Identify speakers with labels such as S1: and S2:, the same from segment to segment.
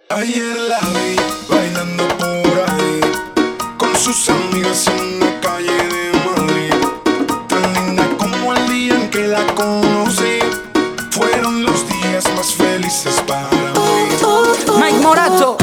S1: Ayer la vi bailando por ahí con sus amigas en una calle de Madrid. Tan linda como el día en que la conocí. Fueron los días más felices para mí.
S2: Mike Morato.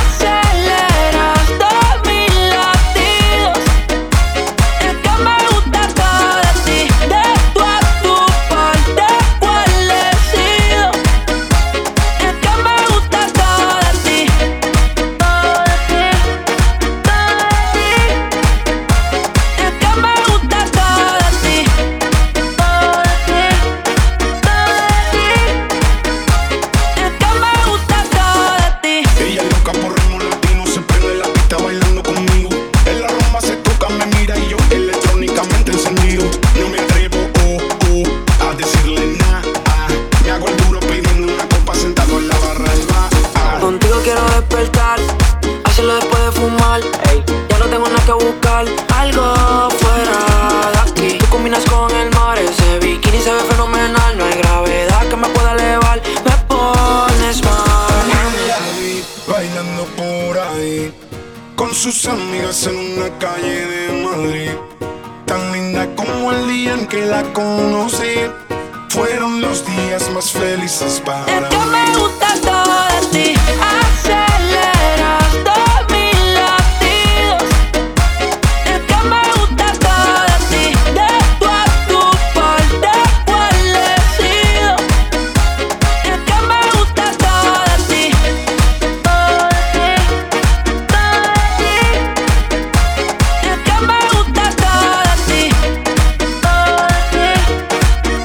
S3: Contigo quiero despertar, hacerlo después de fumar. Ya no tengo nada que buscar, algo fuera de aquí. Tú combinas con el mar, ese bikini se ve fenomenal. No hay gravedad que me pueda elevar, me pones mal.
S1: La vi bailando por ahí con sus amigas en una calle de Madrid. Tan linda como el día en que la conocí. Fueron los días más felices para mí.
S3: Es que me gusta todo de ti. Aceleras todos mis latidos. Es que me gusta todo de ti. De tu a tu parte establecido. Es que me gusta todo de ti. Todo de ti. Todo de ti. Es que me gusta todo de ti. Todo de ti.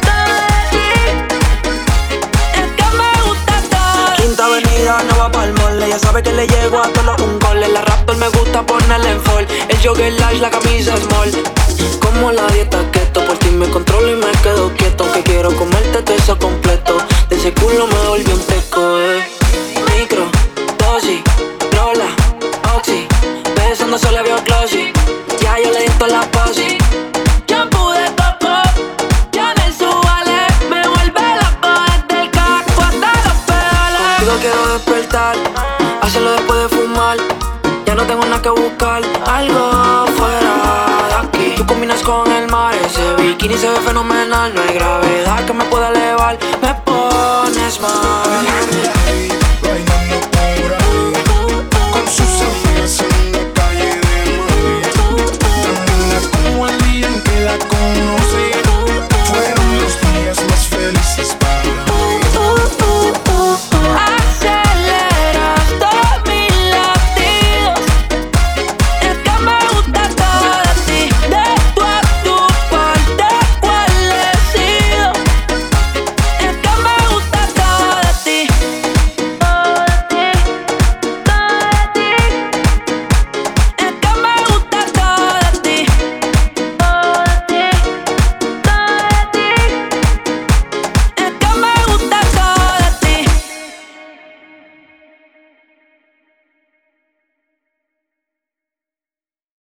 S3: Quinta Avenida, no va pa'l mall. Ella sabe que le llego a todos los goles. La Raptor me gusta ponerle en fall. El jogger large, la camisa small. Como la dieta keto, por ti me controlo y me quedo quieto. Aunque quiero comerte todo eso completo. De ese culo me volví un teco, Micro, dosis, rola, oxi. Besando se le vio glossy. Ya yo le di toda la posi. Shampoo de coco, ya me subale. Me vuelve loco desde el casco hasta los pedales. Contigo quiero despertar, hacerlo después de fumar. Ya no tengo nada que buscar, algo fuera de aquí. Tú combinas con el mar, ese bikini se ve fenomenal. No hay gravedad que me pueda elevar, me pones mal.